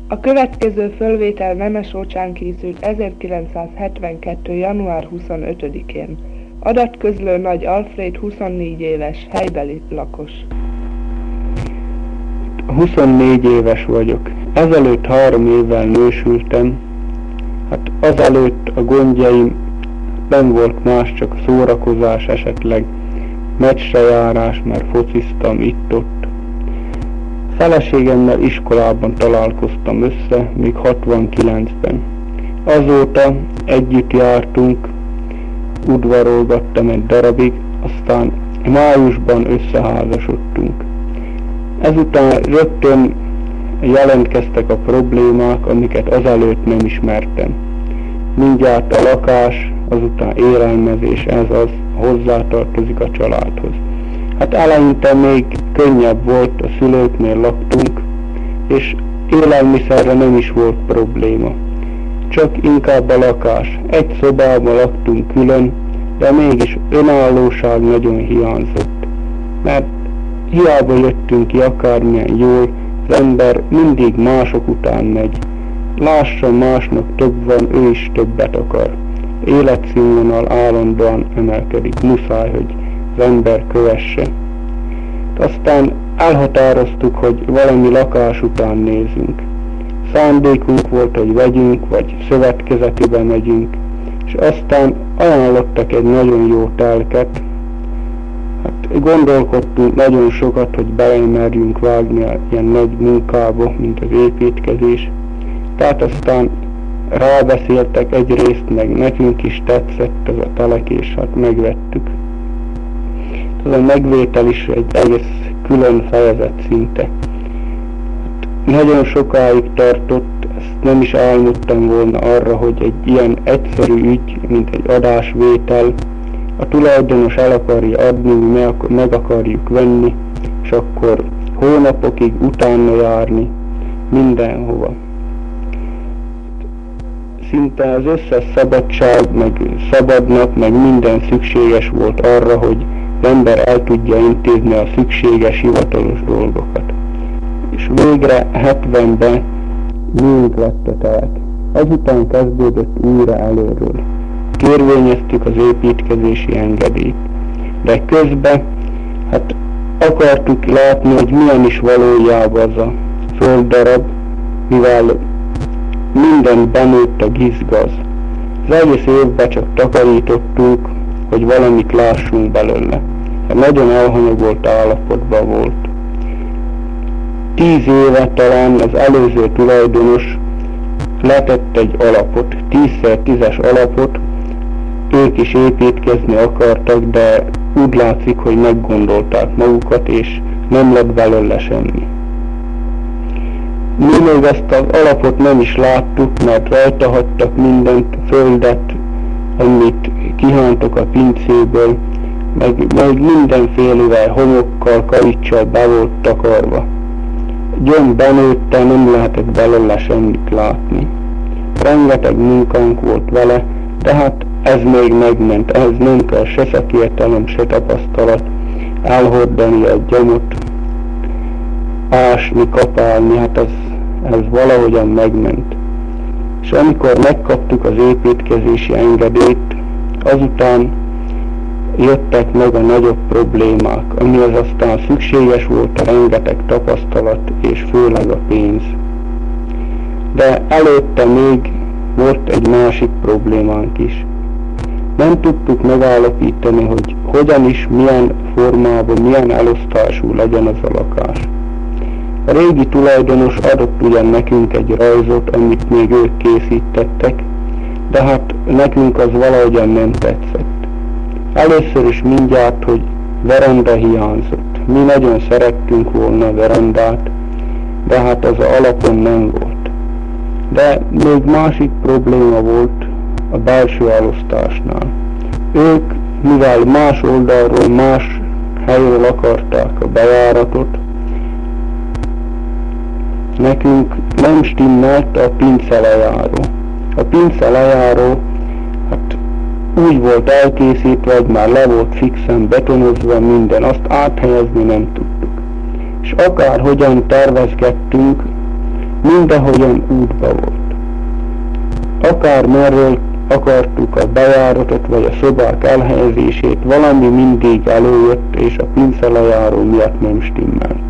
A következő fölvétel Nemesócsán készült 1972. január 25-én. Adatközlő Nagy Alfréd 24 éves, helybeli lakos. 24 éves vagyok. Ezelőtt 3 évvel nősültem. Azelőtt a gondjaim nem volt más, csak szórakozás, esetleg meccsre járás, mert fociztam itt-ott. Feleségemmel iskolában találkoztam össze, még 69-ben. Azóta együtt jártunk, udvarolgattam egy darabig, aztán májusban összeházasodtunk. Ezután rögtön jelentkeztek a problémák, amiket azelőtt nem ismertem. Mindjárt a lakás, azután élelmezés, ez az hozzátartozik a családhoz. Eleinte még könnyebb volt, a szülőknél laktunk, és élelmiszerre nem is volt probléma. Csak inkább a lakás. Egy szobában laktunk külön, de mégis önállóság nagyon hiányzott. Mert hiába jöttünk ki akármilyen jól, az ember mindig mások után megy. Lássa, másnak több van, ő is többet akar. Életszínvonal állandóan emelkedik, muszáj, hogy az ember kövesse. Aztán elhatároztuk, hogy valami lakás után nézünk. Szándékunk volt, hogy vegyünk, vagy szövetkezetibe megyünk, és aztán ajánlottak egy nagyon jó telket. Gondolkodtunk nagyon sokat, hogy belemerjünk vágni ilyen nagy munkába, mint az építkezés. Tehát aztán rábeszéltek egyrészt, meg nekünk is tetszett ez a telek, és megvettük. Ez a megvétel is egy egész külön fejezet szinte. Nagyon sokáig tartott, ezt nem is álmodtam volna arra, hogy egy ilyen egyszerű ügy, mint egy adásvétel, a tulajdonos el akarja adni, mi meg akarjuk venni, és akkor hónapokig utána járni mindenhova. Szinte az összes szabadság, meg szabadnap, meg minden szükséges volt arra, hogy az ember el tudja intézni a szükséges hivatalos dolgokat. És végre 70-ben miénk lett a telek. Azután kezdődött újra előről. Kérvényeztük az építkezési engedélyt. De közben akartuk látni, hogy milyen is valójában az a földdarab, mivel minden benőtt a gizgaz. Az egész évben csak takarítottunk, hogy valamit lássunk belőle. Nagyon elhanyagolt állapotban volt. 10 éve talán az előző tulajdonos letett egy alapot, 10x10-es alapot, ők is építkezni akartak, de úgy látszik, hogy meggondolták magukat, és nem lett belőle semmi. Mi még ezt az alapot nem is láttuk, mert rajta hagytak mindent, földet, amit kihántok a pincéből, meg mindenfélevel, homokkal, karicsal be volt takarva. Gyomb benőtte, nem lehetett belőle semmit látni. Rengeteg munkánk volt vele, de ez még megment, ehhez nem kell se szakértelem, se tapasztalat, elhordani a gyomot, ásni, kapálni, ez valahogyan megment. És amikor megkaptuk az építkezési engedélyt, azután jöttek meg a nagyobb problémák, amihez aztán szükséges volt a rengeteg tapasztalat és főleg a pénz. De előtte még volt egy másik problémánk is. Nem tudtuk megállapítani, hogy hogyan is, milyen formában, milyen elosztású legyen az a lakás. A régi tulajdonos adott ugyan nekünk egy rajzot, amit még ők készítettek, de nekünk az valahogyan nem tetszett. Először is mindjárt, hogy veranda hiányzott. Mi nagyon szerettünk volna a verandát, de az alapon nem volt. De még másik probléma volt a belső elosztásnál. Ők, mivel más oldalról, más helyről akarták a bejáratot, nekünk nem stimmelt a pince lejáró. A pince lejáró úgy volt elkészítve, hogy már le volt fixen betonozva minden, azt áthelyezni nem tudtuk. És akárhogyan tervezgettünk, mindahogyan útba volt. Akár merről akartuk a bejáratot vagy a szobák elhelyezését, valami mindig előjött, és a pincelejáró miatt nem stimmelt.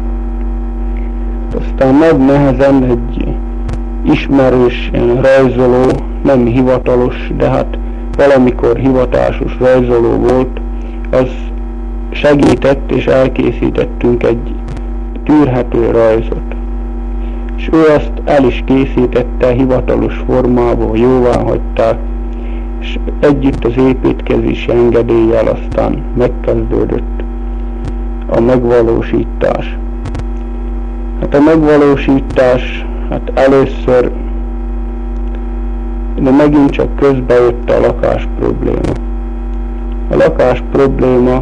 Aztán nagy nehezen egy ismerős rajzoló, nem hivatalos, de hát valamikor hivatásos rajzoló volt, az segített, és elkészítettünk egy tűrhető rajzot. És ő azt el is készítette hivatalos formában, jóvá hagyták, és együtt az építkezési engedéllyel aztán megkezdődött a megvalósítás. Hát a megvalósítás, hát először, de megint csak közbejött a lakás probléma. A lakás probléma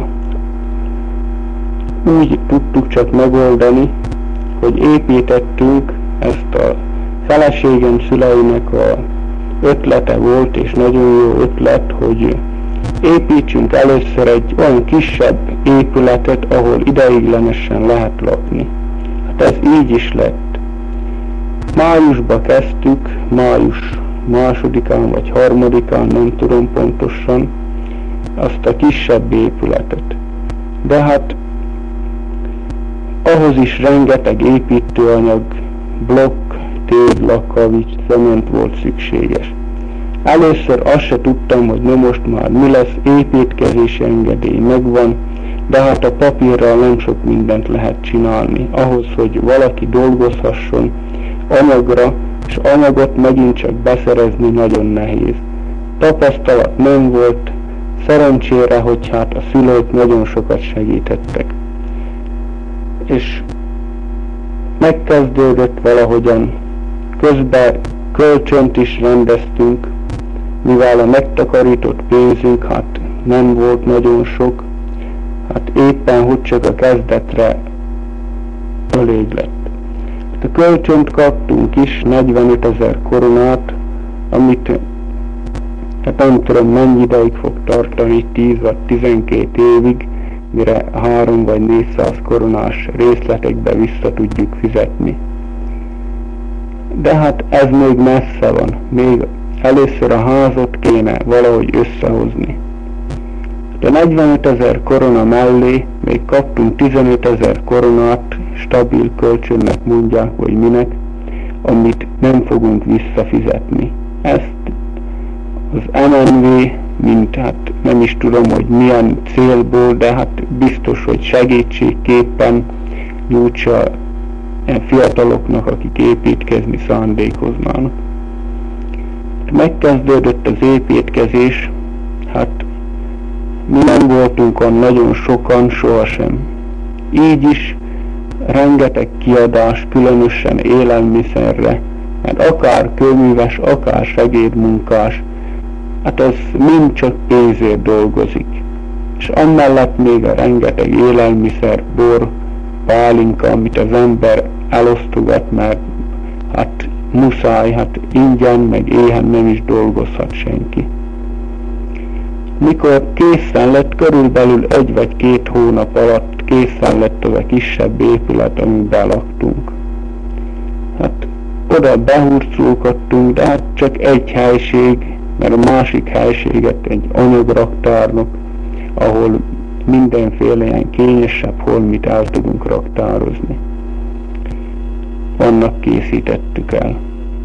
úgy tudtuk csak megoldani, hogy építettünk, ezt a feleségem szüleinek a ötlete volt, és nagyon jó ötlet, hogy építsünk először egy olyan kisebb épületet, ahol ideiglenesen lehet lakni. Hát ez így is lett. Májusba kezdtük, május 2-án vagy 3-án, nem tudom pontosan, azt a kisebb épületet. De hát ahhoz is rengeteg építőanyag, blokk, tégla, kavics, cement volt szükséges. Először azt se tudtam, hogy na most már mi lesz, építkezési engedély megvan, de hát a papírral nem sok mindent lehet csinálni. Ahhoz, hogy valaki dolgozhasson anyagra, és anyagot megint csak beszerezni nagyon nehéz. Tapasztalat nem volt, szerencsére, hogy hát a szülők nagyon sokat segítettek. És megkezdődött valahogyan, közben kölcsönt is rendeztünk, mivel a megtakarított pénzünk hát nem volt nagyon sok, hát éppen hogy csak a kezdetre elég lett. Hát a kölcsönt kaptunk is, 45 000 koronát, amit hát nem tudom mennyi ideig fog tartani, 10 vagy 12 évig, mire 300 vagy 400 koronás részletekbe vissza tudjuk fizetni. De hát ez még messze van, még először a házat kéne valahogy összehozni. De 45 000 korona mellé még kaptunk 15 000 koronát, stabil kölcsönnek mondják, hogy minek, amit nem fogunk visszafizetni. Ezt az MNV, mint hát nem is tudom, hogy milyen célból, de hát biztos, hogy segítségképpen nyújtsa fiataloknak, akik építkezni szándékoznának. Megkezdődött az építkezés, hát mi nem voltunk olyan nagyon sokan, sohasem. Így is rengeteg kiadás, különösen élelmiszerre, mert akár kőműves, akár segédmunkás, hát az mind csak pénzért dolgozik. És amellett még a rengeteg élelmiszer, bor, pálinka, amit az ember elosztogat, mert hát muszáj, hát ingyen, meg éhen nem is dolgozhat senki. Mikor készen lett, körülbelül 1 vagy 2 hónap alatt készen lett az a kisebb épület, amiben laktunk. Hát oda behurcolkodtunk, de hát csak egy helység, mert a másik helységet egy anyagraktárnak, ahol mindenféle ilyen kényesebb holmit el tudunk raktározni. Annak készítettük el.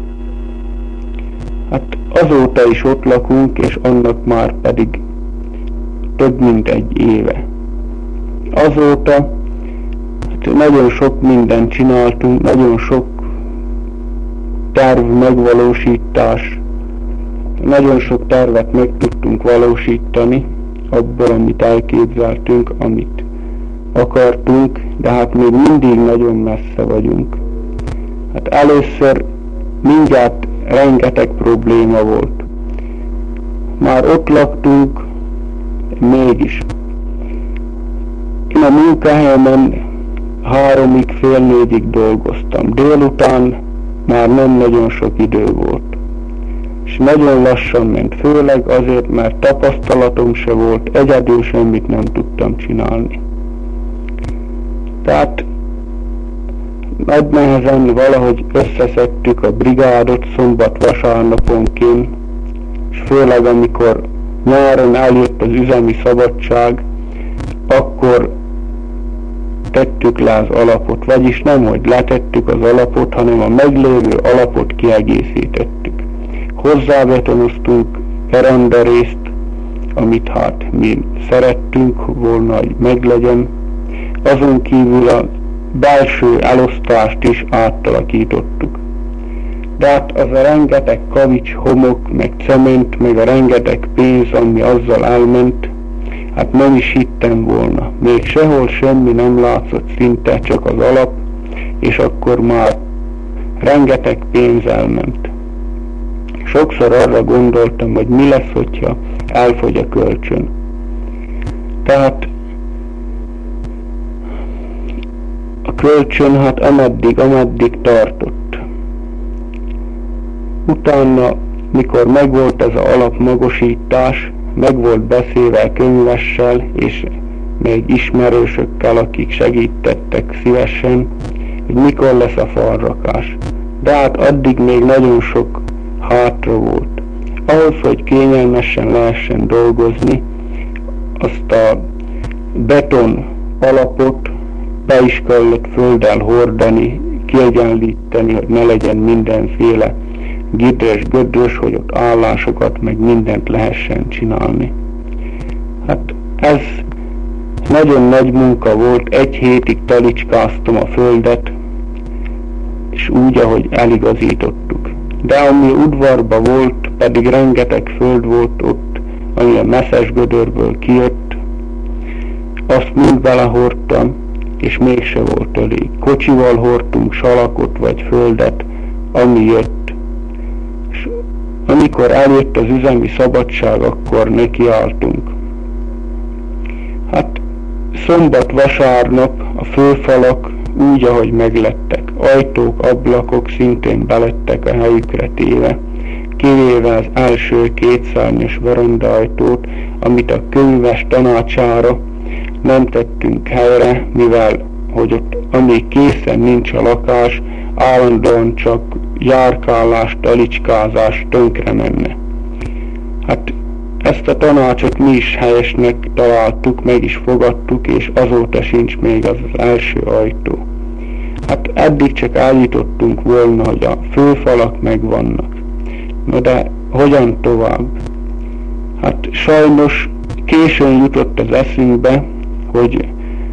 Hát azóta is ott lakunk, és annak már pedig több mint 1 éve. Azóta hát nagyon sok mindent csináltunk, nagyon sok terv megvalósítás, nagyon sok tervet meg tudtunk valósítani, abból, amit elképzeltünk, amit akartunk, de hát még mindig nagyon messze vagyunk. Hát először mindjárt rengeteg probléma volt. Már ott laktunk, mégis. Én a munkahelyemen 3-ig, fél 4-ig dolgoztam. Délután már nem nagyon sok idő volt. És nagyon lassan ment, főleg azért, mert tapasztalatom se volt, egyedül semmit nem tudtam csinálni. Tehát nagy nehezen valahogy összeszedtük a brigádot szombat-vasárnaponként, és főleg amikor nyáron eljött az üzemi szabadság, akkor tettük le az alapot, vagyis nem, hogy letettük az alapot, hanem a meglévő alapot kiegészítettük. Hozzábetonoztunk verandarészt, amit hát mi szerettünk volna, hogy meglegyen. Azon kívül a belső elosztást is átalakítottuk. De hát az a rengeteg kavics, homok, meg cement, meg a rengeteg pénz, ami azzal elment, hát nem is hittem volna. Még sehol semmi nem látszott, szinte csak az alap, és akkor már rengeteg pénz elment. Sokszor arra gondoltam, hogy mi lesz, hogyha elfogy a kölcsön. Tehát a kölcsön hát ameddig tartott. Utána, mikor megvolt ez az alapmagosítás, meg volt beszélve a könyvessel, és még ismerősökkel, akik segítettek szívesen, hogy mikor lesz a falrakás. De hát addig még nagyon sok hátra volt. Ahhoz, hogy kényelmesen lehessen dolgozni, azt a beton alapot be is kellett földdel hordani, kiegyenlíteni, hogy ne legyen mindenféle gidres, gödrös, hogy ott állásokat, meg mindent lehessen csinálni. Hát ez nagyon nagy munka volt, 1 hétig talicskáztam a földet, és úgy, ahogy eligazítottuk. De ami udvarba volt, pedig rengeteg föld volt ott, ami a messzes gödörből kijött, azt mind belehordtam, és mégse volt elég. Kocsival hordtunk salakot vagy földet, ami jött. És amikor eljött az üzemi szabadság, akkor nekiálltunk. Hát szombat-vasárnap a főfalak úgy, ahogy meglettek. Ajtók, ablakok szintén belettek a helyükre téve, kivéve az első 2 szárnyas verandaajtót, amit a könyves tanácsára nem tettünk helyre, mivel hogy ott amíg készen nincs a lakás, állandóan csak járkálás, talicskázás tönkre menne. Hát ezt a tanácsot mi is helyesnek találtuk, meg is fogadtuk, és azóta sincs még az első ajtó. Hát eddig csak állítottunk volna, hogy a főfalak megvannak. Na de hogyan tovább? Hát sajnos későn jutott az eszünkbe, hogy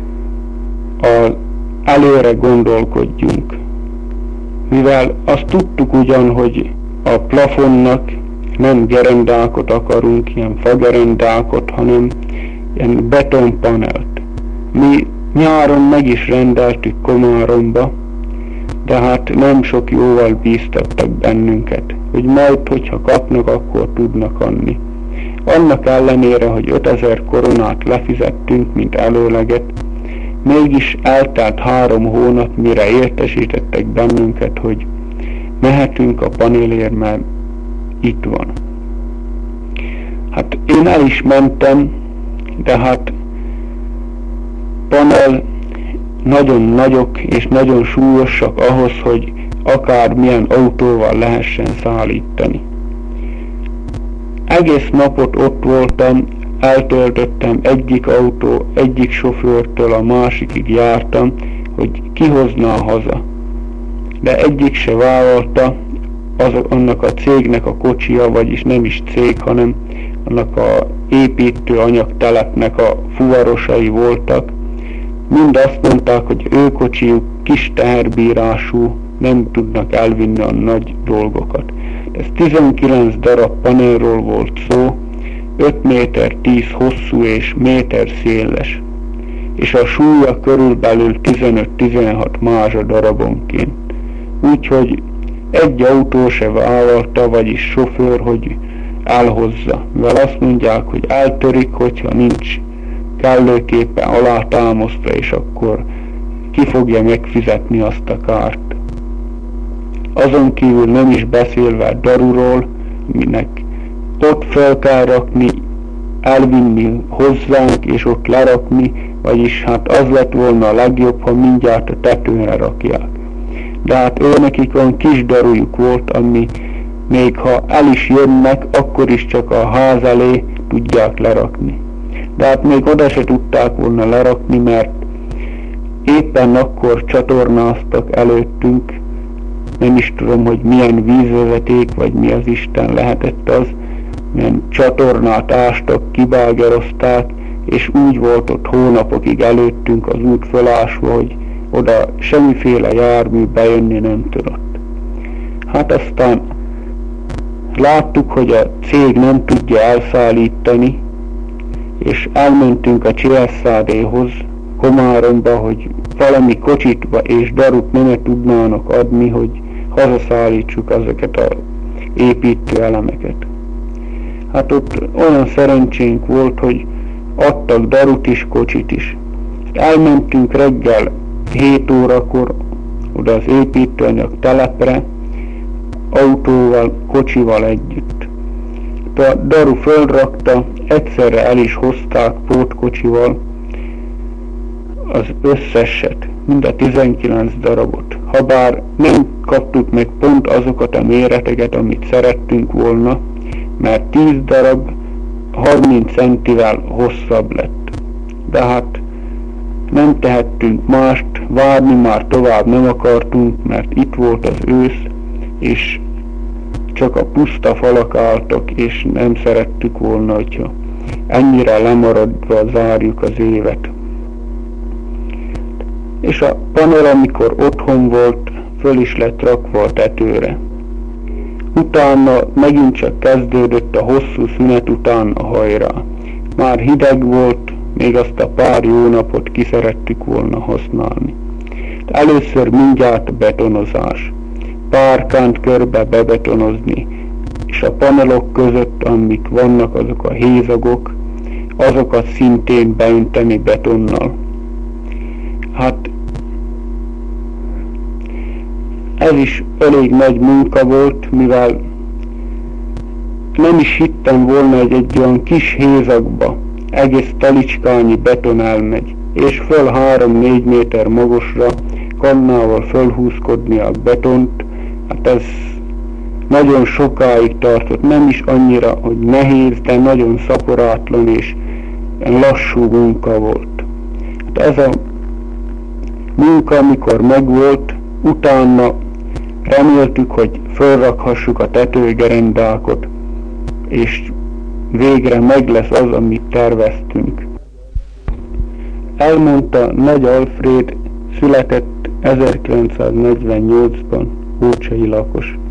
előre gondolkodjunk. Mivel azt tudtuk ugyan, hogy a plafonnak nem gerendákot akarunk, ilyen fagerendákot, hanem ilyen betonpanelt. Mi nyáron meg is rendeltük Komáromba, de hát nem sok jóval bíztattak bennünket, hogy majd, hogyha kapnak, akkor tudnak adni. Annak ellenére, hogy 5000 koronát lefizettünk, mint előleget, mégis eltelt 3 hónap, mire értesítettek bennünket, hogy mehetünk a panélért, mert itt van. Hát én el is mentem, de hát panel nagyon nagyok és nagyon súlyosak ahhoz, hogy akármilyen autóval lehessen szállítani. Egész napot ott voltam, eltöltöttem egyik sofőrtől a másikig jártam, hogy kihozná haza. De egyik se vállalta, annak a cégnek a kocsia, vagyis nem is cég, hanem annak a építő anyagtelepnek a fuvarosai voltak. Mind azt mondták, hogy ő kocsijuk kis teherbírású, nem tudnak elvinni a nagy dolgokat. Ez 19 darab panelról volt szó, 5 méter 10 hosszú és méter széles, és a súlya körülbelül 15-16 mázsa darabonként. Úgyhogy egy autó se vállalta, vagyis sofőr, hogy elhozza, mivel azt mondják, hogy eltörik, hogyha nincs kellőképpen alátámasztva, és akkor ki fogja megfizetni azt a kárt. Azon kívül nem is beszélve a daruról, aminek ott fel kell rakni, elvinni hozzánk, és ott lerakni, vagyis hát az lett volna a legjobb, ha mindjárt a tetőre rakják. de hát nekik olyan kis darujuk volt, ami még ha el is jönnek, akkor is csak a ház elé tudják lerakni. De hát még oda se tudták volna lerakni, mert éppen akkor csatornáztak előttünk, nem is tudom, hogy milyen vízvezeték, vagy mi az Isten lehetett az, milyen csatornát ástak, kibágerozták, és úgy volt ott hónapokig előttünk az út fölásva, hogy oda semmiféle jármű bejönni nem tudott. Hát aztán láttuk, hogy a cég nem tudja elszállítani, és elmentünk a CSZD-hoz, Komáromba, hogy valami kocsit és darut nem tudnának adni, hogy hazaszállítsuk ezeket az építő elemeket. Hát ott olyan szerencsénk volt, hogy adtak darut is, kocsit is. Elmentünk reggel 7 órakor oda az építőanyag telepre, autóval, kocsival együtt. A daru fölrakta, egyszerre el is hozták pótkocsival az összeset, mind a 19 darabot. Habár nem kaptuk meg pont azokat a méreteket, amit szerettünk volna, mert 10 darab 30 centivel hosszabb lett. De hát nem tehettünk mást, várni már tovább nem akartunk, mert itt volt az ősz, és csak a puszta falak álltak, és nem szerettük volna, hogyha ennyire lemaradva zárjuk az évet. És a panel, amikor otthon volt, föl is lett rakva a tetőre. Utána megint csak kezdődött a hosszú szünet után a hajrá. Már hideg volt, még azt a pár jó napot ki szerettük volna használni. De először mindjárt betonozás. Párkánt körbe bebetonozni, és a panelok között, amik vannak, azok a hézagok, azokat szintén beönteni betonnal. Hát ez is elég nagy munka volt, mivel nem is hittem volna, hogy egy olyan kis hézagba egész talicskányi beton elmegy, és föl 3-4 méter magasra kannával fölhúzkodni a betont. Hát ez nagyon sokáig tartott, nem is annyira, hogy nehéz, de nagyon szaporátlan és lassú munka volt. Hát ez a munka, amikor megvolt, utána reméltük, hogy fölrakhassuk a tetőgerendákat, és végre meg lesz az, amit terveztünk. Elmondta Nagy Alfréd, született 1948-ban, ócsai lakos.